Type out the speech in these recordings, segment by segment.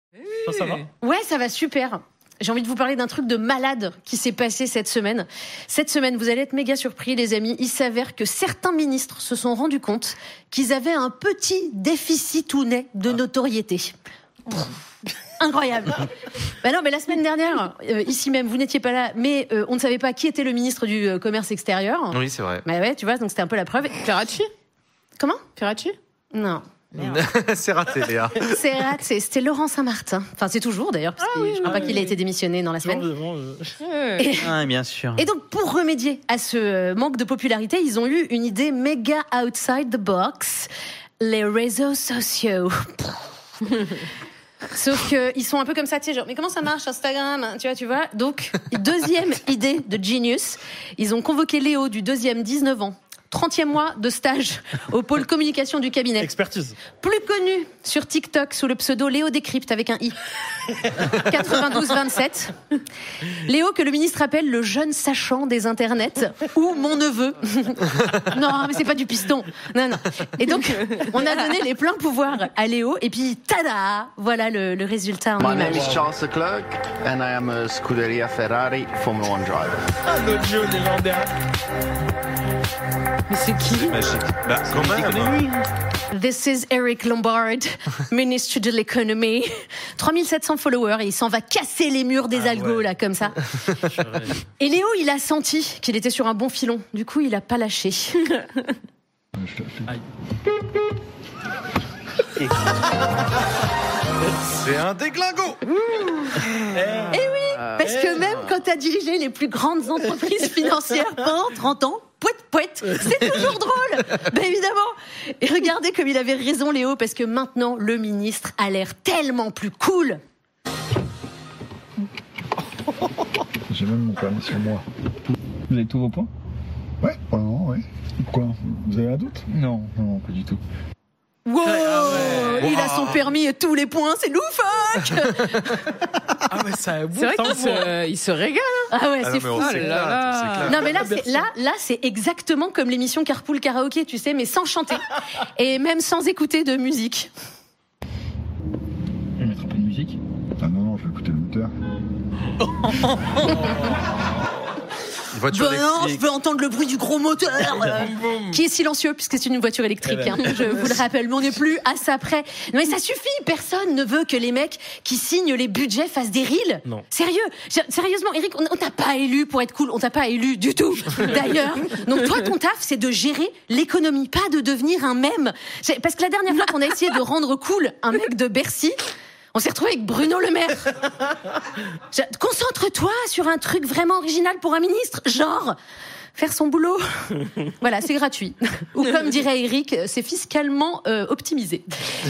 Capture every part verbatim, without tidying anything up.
Ça, ça va ? Ouais, ça va super. J'ai envie de vous parler d'un truc de malade qui s'est passé cette semaine. Cette semaine, vous allez être méga surpris, les amis. Il s'avère que certains ministres se sont rendus compte qu'ils avaient un petit déficit ou net de notoriété. Incroyable. Bah non, mais la semaine dernière, euh, ici même, vous n'étiez pas là, mais euh, on ne savait pas qui était le ministre du euh, commerce extérieur. Oui, c'est vrai. Bah ouais, tu vois, donc c'était un peu la preuve. Ferracci ? Comment ? Ferracci ? Non. C'est raté, Léa. C'est raté. C'était Laurent Saint-Martin. Enfin, c'est toujours d'ailleurs, parce Ah que oui, je crois oui, pas qu'il ait oui. été démissionné dans la semaine. Toujours vivant, euh. Et, Ah, bien sûr. et donc, pour remédier à ce manque de popularité, ils ont eu une idée méga outside the box. Les réseaux sociaux. Sauf qu'ils sont un peu comme ça, tu sais, genre, mais comment ça marche Instagram, hein, tu vois, tu vois. Donc, deuxième idée de Genius, ils ont convoqué Léo du deuxième, dix-neuf ans. trentième mois de stage au pôle communication du cabinet. Expertise. Plus connu sur TikTok sous le pseudo Léo Décrypte avec un i. quatre-vingt-douze vingt-sept. Léo que le ministre appelle le jeune sachant des internets ou mon neveu. Non, mais c'est pas du piston. Non, non. Et donc, on a donné les pleins pouvoirs à Léo et puis tada, voilà le, le résultat en My name image. is Charles Leclerc and I am a Scuderia Ferrari Formula One driver. Ah, l'audio légendaire. Mais c'est qui ? Magique. Bah, quand même. This is Eric Lombard, ministre de l'économie. trois mille sept cents followers et il s'en va casser les murs des Ah algos, ouais. là, comme ça. Et Léo, il a senti qu'il était sur un bon filon. Du coup, il a pas lâché. C'est un déglingo. Eh oui, parce que même quand t'as dirigé les plus grandes entreprises financières pendant trente ans, pouet pouet, c'est toujours drôle. Ben évidemment. Et regardez comme il avait raison, Léo, parce que maintenant, le ministre a l'air tellement plus cool. J'ai même mon permis sur moi. Vous avez tous vos points ? Ouais, vraiment, ouais. Pourquoi ? Vous avez un doute ? Non, non, pas du tout. Wow, il a Wow. son permis et tous les points, c'est loufoque. Ah ouais, ça a C'est vrai qu'il se, il se régale. Ah ouais, Ah non, c'est mais fou. on s'éclate, là là. on s'éclate. Non mais là c'est là là c'est exactement comme l'émission Carpool Karaoké, tu sais, mais sans chanter et même sans écouter de musique. On va mettre un peu de musique. Ah non, non, je vais écouter le moteur. Une voiture Bah non, je électrique. veux entendre le bruit du gros moteur euh, qui est silencieux puisque c'est une voiture électrique. Hein, je vous le rappelle, mais on n'est plus à ça près. Non mais ça suffit, personne ne veut que les mecs qui signent les budgets fassent des reels. Non. Sérieux, sérieusement, Eric, on, on t'a pas élu pour être cool, on t'a pas élu du tout. D'ailleurs, donc toi ton taf c'est de gérer l'économie, pas de devenir un mème. C'est- Parce que la dernière fois qu'on a essayé de rendre cool un mec de Bercy, on s'est retrouvé avec Bruno Le Maire. Je- Concentre-toi sur un truc vraiment original pour un ministre, genre faire son boulot. Voilà, c'est gratuit. Ou comme dirait Eric, c'est fiscalement euh, optimisé.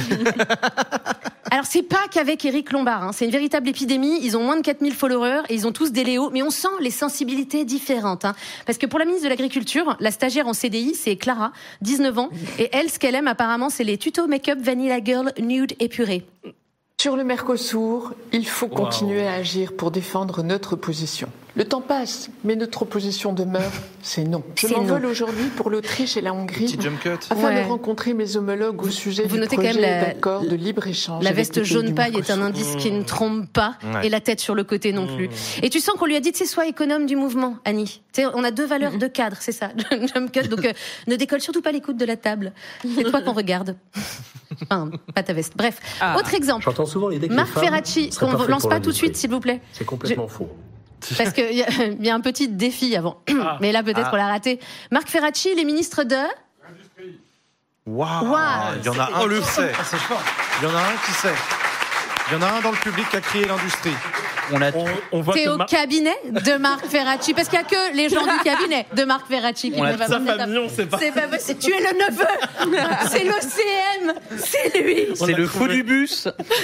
Alors c'est pas qu'avec Eric Lombard, hein, c'est une véritable épidémie. Ils ont moins de quatre mille followers et ils ont tous des Léo, mais on sent les sensibilités différentes. Hein. Parce que pour la ministre de l'Agriculture, la stagiaire en C D I, c'est Clara, dix-neuf ans, et elle, ce qu'elle aime apparemment, c'est les tutos make-up Vanilla Girl nude épurée. Sur le Mercosur, il faut continuer à agir pour défendre notre position. Le temps passe, mais notre position demeure, c'est non. Je C'est m'envole non. aujourd'hui pour l'Autriche et la Hongrie Petit jump cut. afin Ouais. de rencontrer mes homologues au sujet Vous du notez quand projet même la- d'accord de libre-échange. La avec veste les pays jaune du paille est un Mercosur. indice qui ne trompe pas, Ouais. et la tête sur le côté non plus. Et tu sens qu'on lui a dit, tu sais, sois économe du mouvement, Annie. Tu sais, on a deux valeurs de cadre, c'est ça, jump cut. Donc, euh, ne décolle surtout pas les coudes de la table. C'est toi qu'on regarde. Enfin, pas ta veste. Bref. Ah. Autre exemple. J'entends souvent l'idée que Marc les femmes Ferracci, seraient qu'on pas ne faites lance pour pas tout de l'industrie. suite, s'il vous plaît. C'est complètement faux. Parce qu'il y, a- il y a un petit défi avant. Ah. Mais là, peut-être Ah. qu'on l'a raté. Marc Ferracci, il est ministre de... Waouh. Waouh. Il y en a un Oh, le qui fou. sait. Ah, c'est fort. Il y en a un qui sait. Il y en a un dans le public qui a crié l'industrie. On a On, on voit T'es que au Mar- cabinet de Marc Ferracci. Parce qu'il n'y a que les gens du cabinet de Marc Ferracci qui On a peuvent sa avoir cette famille, on sait pas. C'est pas possible. Tu es le neveu. C'est l'O C M. C'est lui. C'est le fou du bus.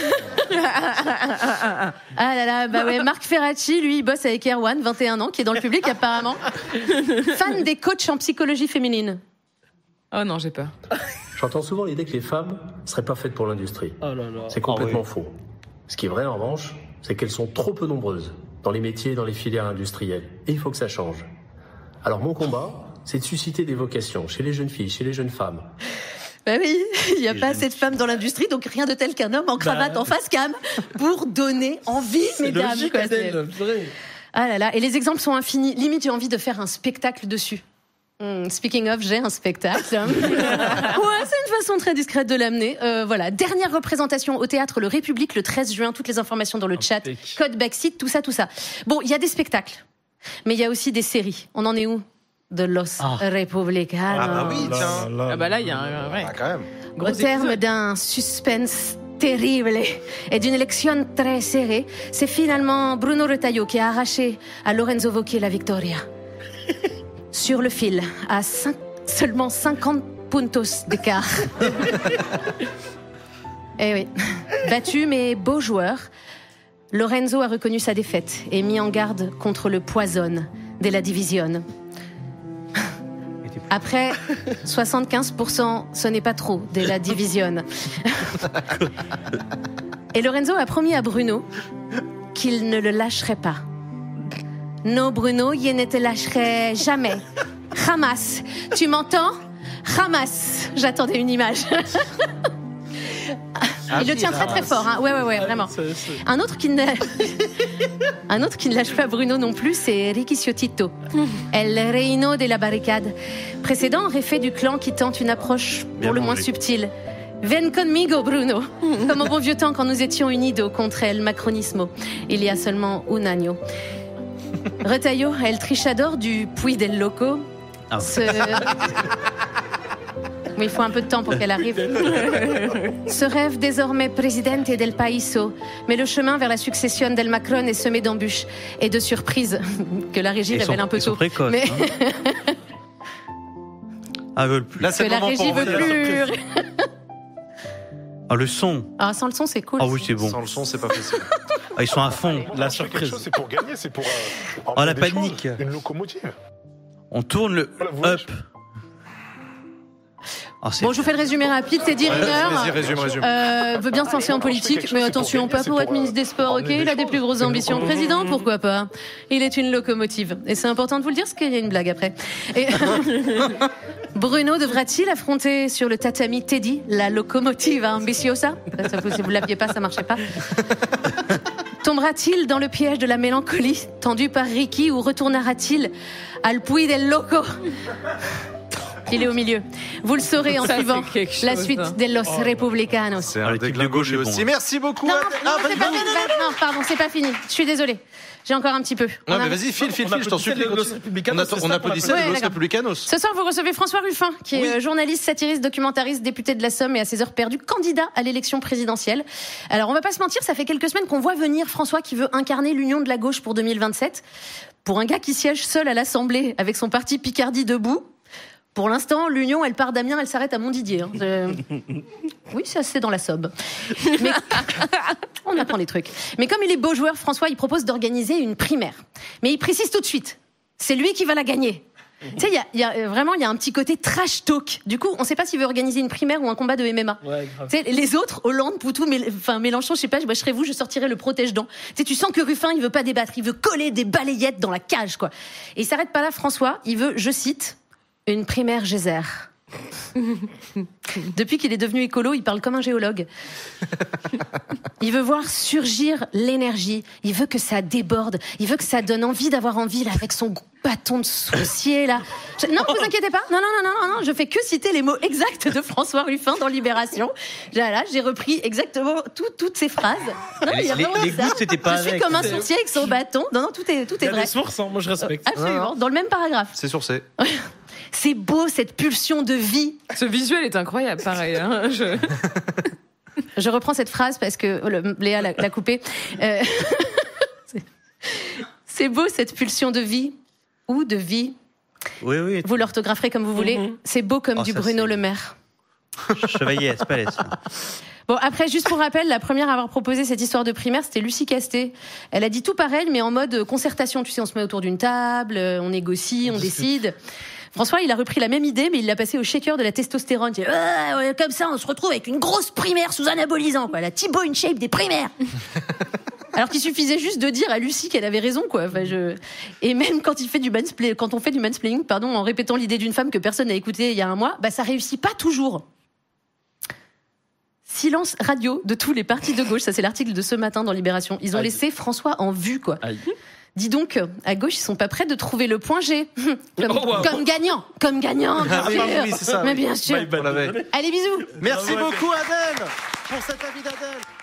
Ah là là, bah ouais, Marc Ferracci, lui, il bosse avec Erwan, vingt et un ans, qui est dans le public apparemment. Fan des coachs en psychologie féminine. Oh non, j'ai peur. J'entends souvent l'idée que les femmes seraient pas faites pour l'industrie. Oh là là. C'est complètement faux. Ce qui est vrai en revanche, c'est qu'elles sont trop peu nombreuses dans les métiers et dans les filières industrielles. Et il faut que ça change. Alors mon combat, c'est de susciter des vocations chez les jeunes filles, chez les jeunes femmes. Bah oui, il n'y a pas assez de femmes dans l'industrie, donc rien de tel qu'un homme en cravate Bah. en face cam pour donner envie, C'est mesdames. logique, quoi, Adèle, c'est- vrai. Ah là là, et les exemples sont infinis. Limite, j'ai envie de faire un spectacle dessus. Hmm, speaking of, j'ai un spectacle. Ouais, c'est une façon très discrète de l'amener. Euh, voilà, dernière représentation au théâtre Le République le treize juin. Toutes les informations dans le chat. Impec. Code Backseat, tout ça, tout ça. Bon, il y a des spectacles, mais il y a aussi des séries. On en est où? De Los Ah. Republicanos. Ah bah oui, tiens. Ah bah là, il y a un ouais, Ah, quand même. gros Au terme épisode. d'un suspense terrible et d'une élection très serrée, c'est finalement Bruno Retailleau qui a arraché à Lorenzo Vocchi la victoria. Sur le fil, à cinq- seulement cinquante puntos d'écart. Eh oui. Battu mais beau joueur, Lorenzo a reconnu sa défaite et mis en garde contre le poison de la division. Après, soixante-quinze pour cent, ce n'est pas trop de la division. Et Lorenzo a promis à Bruno qu'il ne le lâcherait pas. Non, Bruno, il ne te lâcherait jamais. Hamas, tu m'entends? Hamas. J'attendais une image. Il le tient très très fort, hein. Ouais, ouais, ouais, vraiment. C'est- c'est- Un autre qui ne, un autre qui ne lâche pas Bruno non plus, c'est Ricky Ciotito, El Reino de la Barricade. Précédent réfé du clan qui tente une approche pour Bien le moins mangé. subtile. Ven conmigo, Bruno. Comme au bon vieux temps quand nous étions unidos contre El Macronismo, il y a seulement un año. Retailleau, El Trichador du Puy del Loco. Ah. Se... Oui, il faut un peu de temps pour qu'elle arrive. Se rêve désormais presidente del Paiso, mais le chemin vers la succession del Macron est semé d'embûches et de surprises que la régie Ils révèle sont- un peu ils sont tôt. précoces, mais hein. Ah, veulent plus. Là, c'est que le la moment régie pour veut revenir. plus. Ah, le son. Ah, sans le son, c'est cool. Ah oui, c'est bon. Sans le son, c'est pas possible. Ah, ils sont à fond. La Quelque surprise. chose, c'est pour gagner, c'est pour. euh, Oh, emmener la des panique. choses, Une locomotive. On tourne le Voilà, vous voyez, up. Ah, c'est Bon, je vous fais le résumé rapide. Teddy Vas-y, Riner résume, résume. euh, veut bien se lancer en politique, mais attention, pas pour être ministre des Sports, ok? Il a des plus grosses ambitions. Président, pourquoi pas? Il est une locomotive. Et c'est important de vous le dire, parce qu'il y a une blague après. Et Bruno devra-t-il affronter sur le tatami Teddy, la locomotive ambitiosa? Ça, Si vous ne l'aviez pas, ça marchait pas. Tombera-t-il dans le piège de la mélancolie tendu par Ricky ou retournera-t-il al Puy del Loco? Il est au milieu. Vous le saurez en Ça, suivant c'est quelque chose, la suite hein. de Los Republicanos. C'est Ah, un le type de déglingo gauche lui est bon, aussi. hein. Merci beaucoup. Non, Adèle. non, Ah, c'est pas vas-y. fini. Non, pardon, c'est pas fini. Je suis désolée. J'ai encore un petit peu. On Ouais, mais a- vas-y, file, file, On file, je t'en applaudissait supplie. les Los continue. Republicanos, On, c'est a- ça on qu'on applaudissait appelle. les Ouais, Los d'accord. Republicanos. Ce soir, vous recevez François Ruffin, qui est journaliste, satiriste, documentariste, député de la Somme et à ses heures perdues, candidat à l'élection présidentielle. Alors, on va pas se mentir, ça fait quelques semaines qu'on voit venir François qui veut incarner l'union de la gauche pour deux mille vingt-sept. Pour un gars qui siège seul à l'Assemblée avec son parti Picardie debout, pour l'instant, l'union, elle part d'Amiens, elle s'arrête à Montdidier. hein. Euh, Oui, ça c'est dans la Somme. Mais on apprend des trucs. Mais comme il est beau joueur, François, il propose d'organiser une primaire. Mais il précise tout de suite, c'est lui qui va la gagner. Tu sais, il y a, il y a, vraiment, il y a un petit côté trash talk. Du coup, on ne sait pas s'il veut organiser une primaire ou un combat de M M A. Ouais, grave. Tu sais, les autres, Hollande, Poutou, Mél- enfin Mélenchon, je sais pas, moi je serais vous, je sortirais le protège-dents. Tu sais, tu sens que Ruffin, il veut pas débattre, il veut coller des balayettes dans la cage, quoi. Et il s'arrête pas là, François, il veut, je cite, une primaire Geyser. Depuis qu'il est devenu écolo, il parle comme un géologue. Il veut voir surgir l'énergie. Il veut que ça déborde. Il veut que ça donne envie d'avoir envie, là, avec son bâton de sourcier, là. Je- Non, vous inquiétez pas. Non, non, non, non, non, non. Je fais que citer les mots exacts de François Ruffin dans Libération. Là, j'ai repris exactement tout- toutes ces phrases. Non, il y a Les- vraiment les ça. gouttes, c'était pas Je suis avec. comme un sourcier avec son bâton. Non, non, tout est, tout Il y est a vrai. des sources, hein, moi je respecte. Absolument. Dans le même paragraphe. C'est sur C. C'est beau, cette pulsion de vie. Ce visuel est incroyable, pareil. Hein. Je... Je reprends cette phrase parce que oh, le- Léa l'a, l'a coupée. Euh, c'est- c'est beau cette pulsion de vie ou de vie. Oui, oui. Vous l'orthographerez comme vous voulez. Mhm. C'est beau comme Oh, du ça, Bruno c'est- Le Maire. Chevalier Espalès. Bon, après, juste pour rappel, la première à avoir proposé cette histoire de primaire, c'était Lucie Castet. Elle a dit tout pareil, mais en mode concertation. Tu sais, on se met autour d'une table, euh, on négocie, on décide. François, il a repris la même idée, mais il l'a passée au shaker de la testostérone. Il dit, ah, ouais, comme ça, on se retrouve avec une grosse primaire sous anabolisant, quoi. La Thibaut InShape des primaires. Alors qu'il suffisait juste de dire à Lucie qu'elle avait raison, quoi. Enfin, je... Et même quand il fait du mansplay... quand on fait du mansplaining, pardon, en répétant l'idée d'une femme que personne n'a écoutée il y a un mois, bah, ça réussit pas toujours. Silence radio de tous les partis de gauche. Ça, c'est l'article de ce matin dans Libération. Ils ont Aïe. laissé François en vue, quoi. Aïe. Dis donc, à gauche, ils sont pas prêts de trouver le point G. Comme, Oh, wow. comme gagnant. Comme gagnant, bien Ah oui, sûr. oui, c'est ça, Mais oui. bien sûr. My bad. On l'avait. Allez, bisous. Merci Bravo, beaucoup Adèle pour cet avis d'Adèle.